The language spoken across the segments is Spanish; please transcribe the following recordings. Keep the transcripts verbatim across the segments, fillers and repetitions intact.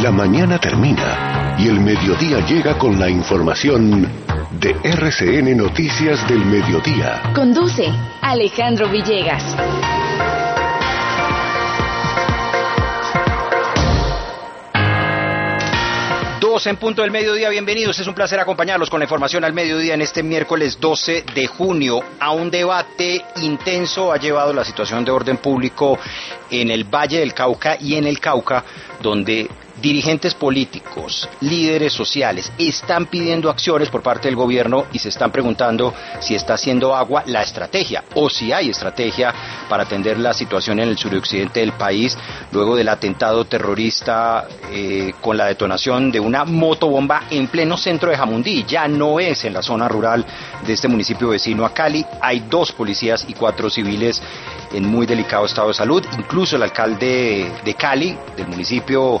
La mañana termina y el mediodía llega con la información de R C N Noticias del Mediodía. Conduce Alejandro Villegas. dos en punto del mediodía, bienvenidos, es un placer acompañarlos con la información al mediodía en este miércoles doce de junio. A un debate intenso ha llevado la situación de orden público en el Valle del Cauca y en el Cauca, donde dirigentes políticos, líderes sociales, están pidiendo acciones por parte del gobierno y se están preguntando si está haciendo agua la estrategia o si hay estrategia para atender la situación en el suroccidente del país luego del atentado terrorista eh, con la detonación de una motobomba en pleno centro de Jamundí. Ya no es en la zona rural de este municipio vecino a Cali. Hay dos policías y cuatro civiles en muy delicado estado de salud. Incluso el alcalde de Cali, del municipio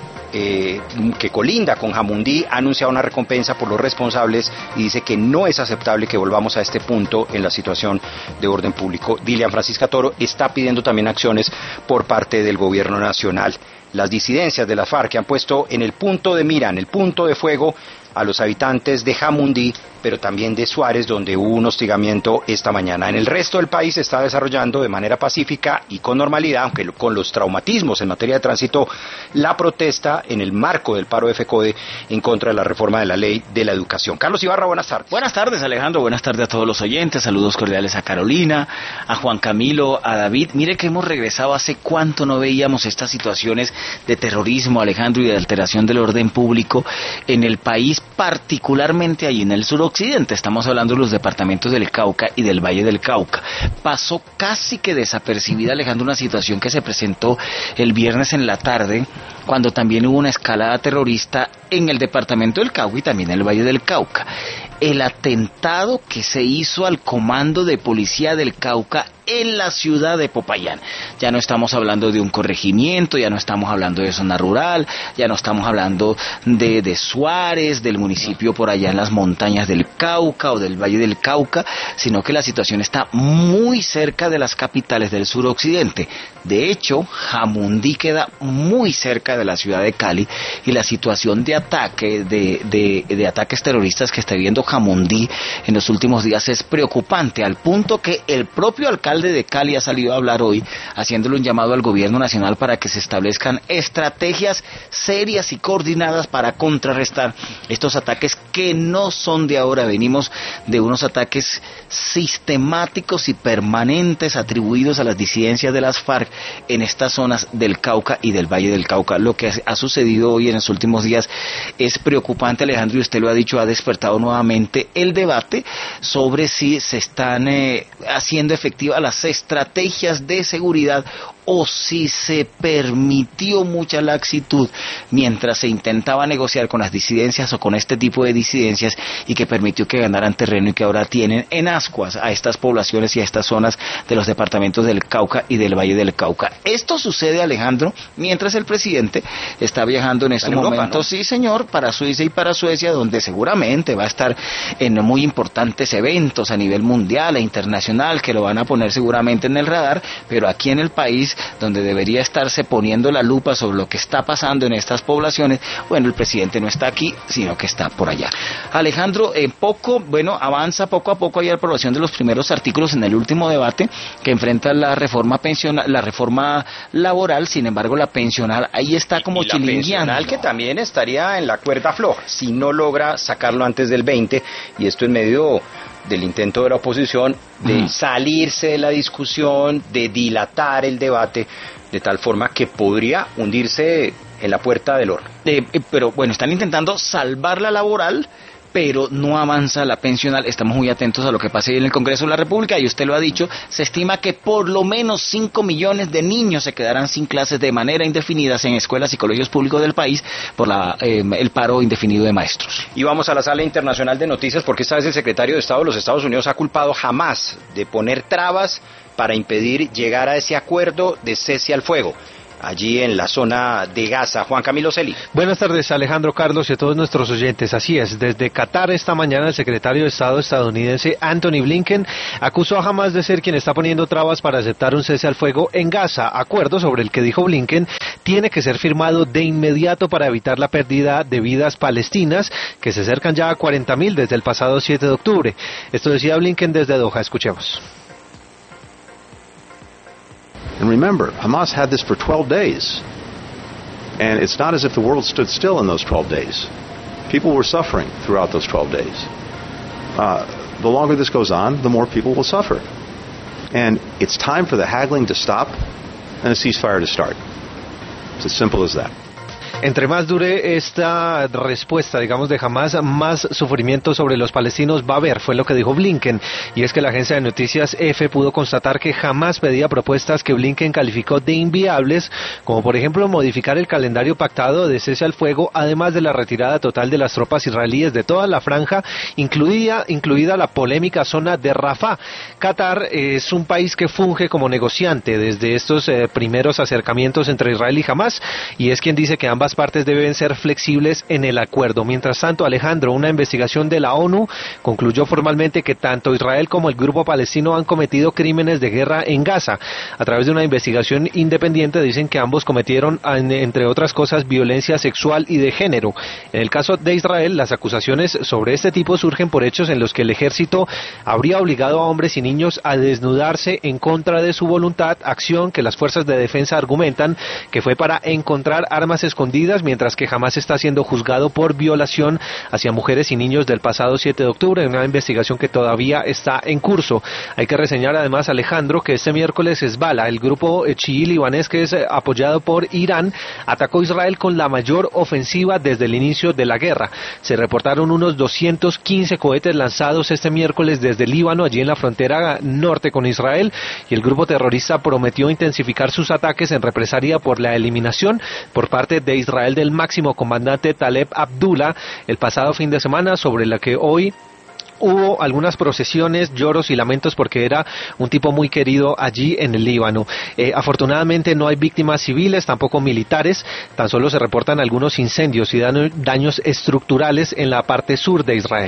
Eh, que colinda con Jamundí, ha anunciado una recompensa por los responsables y dice que no es aceptable que volvamos a este punto en la situación de orden público. Dilian Francisca Toro está pidiendo también acciones por parte del gobierno nacional. Las disidencias de la FARC que han puesto en el punto de mira, en el punto de fuego a los habitantes de Jamundí, pero también de Suárez, donde hubo un hostigamiento esta mañana. En el resto del país se está desarrollando de manera pacífica y con normalidad, aunque con los traumatismos en materia de tránsito, la protesta en el marco del paro de FECODE en contra de la reforma de la ley de la educación. Carlos Ibarra, buenas tardes. Buenas tardes, Alejandro, buenas tardes a todos los oyentes, saludos cordiales a Carolina, a Juan Camilo, a David. Mire que hemos regresado, hace cuánto no veíamos estas situaciones de terrorismo, Alejandro, y de alteración del orden público en el país, particularmente allí en el suroccidente. Estamos hablando de los departamentos del Cauca y del Valle del Cauca. Pasó casi que desapercibida, Alejandro, una situación que se presentó el viernes en la tarde, cuando también hubo una escalada terrorista en el departamento del Cauca y también en el Valle del Cauca. El atentado que se hizo al comando de policía del Cauca en la ciudad de Popayán. Ya no estamos hablando de un corregimiento, ya no estamos hablando de zona rural, ya no estamos hablando de, de Suárez, del municipio por allá en las montañas del Cauca o del Valle del Cauca, sino que la situación está muy cerca de las capitales del suroccidente. De hecho, Jamundí queda muy cerca de la ciudad de Cali y la situación de ataque, de, de, de ataques terroristas que está viviendo Jamundí en los últimos días es preocupante, al punto que el propio alcalde de Cali ha salido a hablar hoy, haciéndole un llamado al gobierno nacional para que se establezcan estrategias serias y coordinadas para contrarrestar estos ataques que no son de ahora. Venimos de unos ataques sistemáticos y permanentes atribuidos a las disidencias de las FARC en estas zonas del Cauca y del Valle del Cauca. Lo que ha sucedido hoy en los últimos días es preocupante, Alejandro, y usted lo ha dicho, ha despertado nuevamente el debate sobre si se están eh, haciendo efectivas las estrategias de seguridad o si se permitió mucha laxitud mientras se intentaba negociar con las disidencias o con este tipo de disidencias y que permitió que ganaran terreno y que ahora tienen en ascuas a estas poblaciones y a estas zonas de los departamentos del Cauca y del Valle del Cauca. Esto sucede, Alejandro, mientras el presidente está viajando en estos en momentos, Europa, ¿no? Sí, señor, para Suiza y para Suecia, donde seguramente va a estar en muy importantes eventos a nivel mundial e internacional que lo van a poner seguramente en el radar, pero aquí en el país, donde debería estarse poniendo la lupa sobre lo que está pasando en estas poblaciones, bueno, el presidente no está aquí, sino que está por allá. Alejandro, en poco, bueno, avanza poco a poco ahí la aprobación de los primeros artículos en el último debate que enfrenta la reforma pensional, la reforma laboral. Sin embargo, la pensional ahí está como y, y chilingueando. La pensional que también estaría en la cuerda floja, si no logra sacarlo antes del veinte, y esto en medio del intento de la oposición de mm. salirse de la discusión, de dilatar el debate, de tal forma que podría hundirse en la puerta del horno. Eh, eh, pero bueno, están intentando salvar la laboral, pero no avanza la pensional. Estamos muy atentos a lo que pase en el Congreso de la República, y usted lo ha dicho, se estima que por lo menos cinco millones de niños se quedarán sin clases de manera indefinida en escuelas y colegios públicos del país por la, eh, el paro indefinido de maestros. Y vamos a la sala internacional de noticias, porque esta vez el secretario de Estado de los Estados Unidos ha culpado Hamás de poner trabas para impedir llegar a ese acuerdo de cese al fuego. allí en la zona de Gaza. Juan Camilo Celi. Buenas tardes, Alejandro, Carlos y a todos nuestros oyentes. Así es, desde Qatar esta mañana el secretario de Estado estadounidense Anthony Blinken acusó a Hamás de ser quien está poniendo trabas para aceptar un cese al fuego en Gaza, acuerdo sobre el que dijo Blinken tiene que ser firmado de inmediato para evitar la pérdida de vidas palestinas que se acercan ya a cuarenta mil desde el pasado siete de octubre. Esto decía Blinken desde Doha, escuchemos. And remember, Hamas had this for twelve days. And it's not as if the world stood still in those twelve days. People were suffering throughout those twelve days. Uh, the longer this goes on, the more people will suffer. And it's time for the haggling to stop and a ceasefire to start. It's as simple as that. Entre más dure esta respuesta, digamos, de Hamás, más sufrimiento sobre los palestinos va a haber, fue lo que dijo Blinken. Y es que la agencia de noticias E F pudo constatar que Hamás pedía propuestas que Blinken calificó de inviables, como por ejemplo modificar el calendario pactado de cese al fuego, además de la retirada total de las tropas israelíes de toda la franja, incluida, incluida la polémica zona de Rafah. Qatar es un país que funge como negociante desde estos eh, primeros acercamientos entre Israel y Hamás, y es quien dice que ambas partes deben ser flexibles en el acuerdo. Mientras tanto, Alejandro, una investigación de la ONU concluyó formalmente que tanto Israel como el grupo palestino han cometido crímenes de guerra en Gaza. A través de una investigación independiente dicen que ambos cometieron, entre otras cosas, violencia sexual y de género. En el caso de Israel, las acusaciones sobre este tipo surgen por hechos en los que el ejército habría obligado a hombres y niños a desnudarse en contra de su voluntad, acción que las fuerzas de defensa argumentan que fue para encontrar armas escondidas, mientras que Hamás está siendo juzgado por violación hacia mujeres y niños del pasado siete de octubre, en una investigación que todavía está en curso. Hay que reseñar además, Alejandro, que este miércoles Hezbollah, el grupo chií libanés que es apoyado por Irán, atacó a Israel con la mayor ofensiva desde el inicio de la guerra. Se reportaron unos doscientos quince cohetes lanzados este miércoles desde Líbano, allí en la frontera norte con Israel, y el grupo terrorista prometió intensificar sus ataques en represalia por la eliminación por parte de Israel del máximo comandante Taleb Abdullah el pasado fin de semana, sobre la que hoy hubo algunas procesiones, lloros y lamentos porque era un tipo muy querido allí en el Líbano. Eh, afortunadamente no hay víctimas civiles, tampoco militares, tan solo se reportan algunos incendios y daños estructurales en la parte sur de Israel.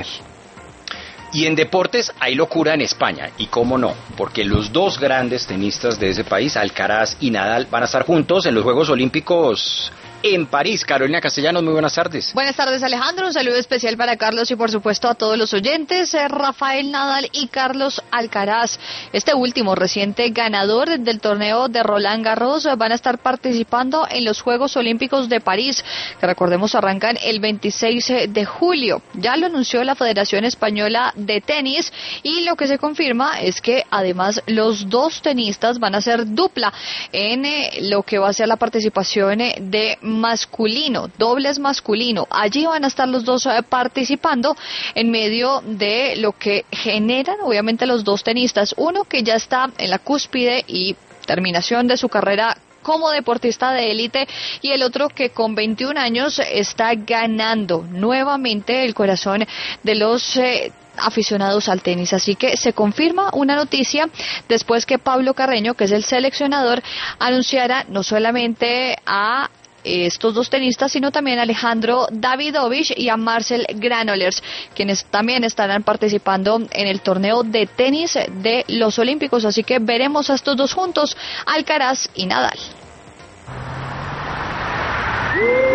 Y en deportes hay locura en España, y cómo no, porque los dos grandes tenistas de ese país, Alcaraz y Nadal, van a estar juntos en los Juegos Olímpicos en París. Carolina Castellanos, muy buenas tardes. Buenas tardes, Alejandro, un saludo especial para Carlos y por supuesto a todos los oyentes. eh, Rafael Nadal y Carlos Alcaraz, este último reciente ganador del torneo de Roland Garros, van a estar participando en los Juegos Olímpicos de París, que recordemos arrancan el veintiséis de julio. Ya lo anunció la Federación Española de Tenis, y lo que se confirma es que además los dos tenistas van a ser dupla en eh, lo que va a ser la participación eh, de masculino, dobles masculino. Allí van a estar los dos eh, participando en medio de lo que generan obviamente los dos tenistas, uno que ya está en la cúspide y terminación de su carrera como deportista de élite, y el otro que con veintiún años está ganando nuevamente el corazón de los eh, aficionados al tenis. Así que se confirma una noticia después que Pablo Carreño, que es el seleccionador, anunciara no solamente a estos dos tenistas, sino también a Alejandro Davidovich y a Marcel Granollers, quienes también estarán participando en el torneo de tenis de los Olímpicos. Así que veremos a estos dos juntos, Alcaraz y Nadal.